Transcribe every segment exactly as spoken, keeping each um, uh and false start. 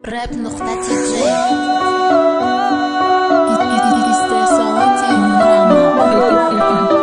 راب نقطة تي جي استثارات دراما.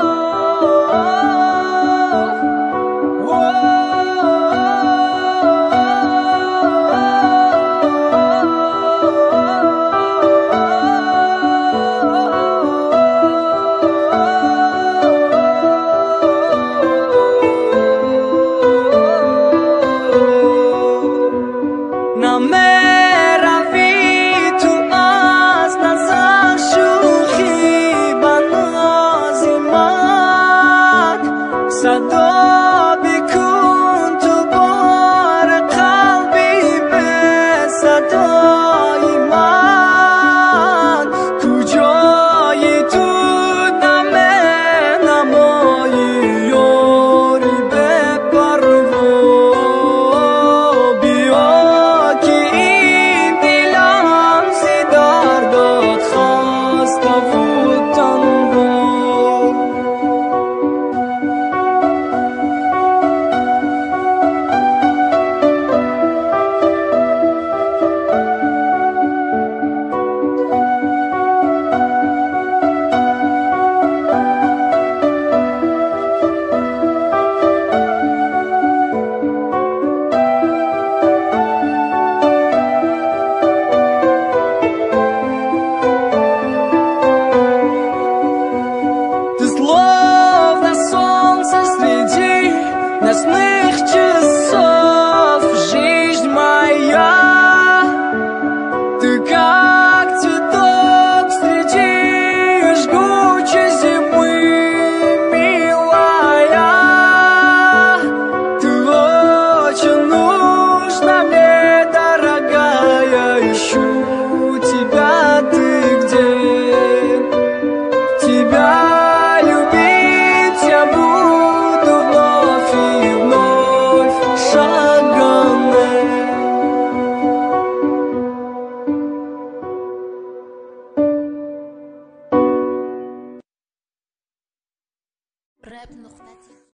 صدا بکن تو بار قلبی به صدای من کجای تو نمه نمایی یاری به پروا بیا که این دلم زی دردات خسته و تنها Словно солнце среди ночных часов, жизнь моя, ты как цветок среди жгучей зимы, милая, ты очень нужна мне, дорогая, ищу тебя, ты где? Тебя راب نقطة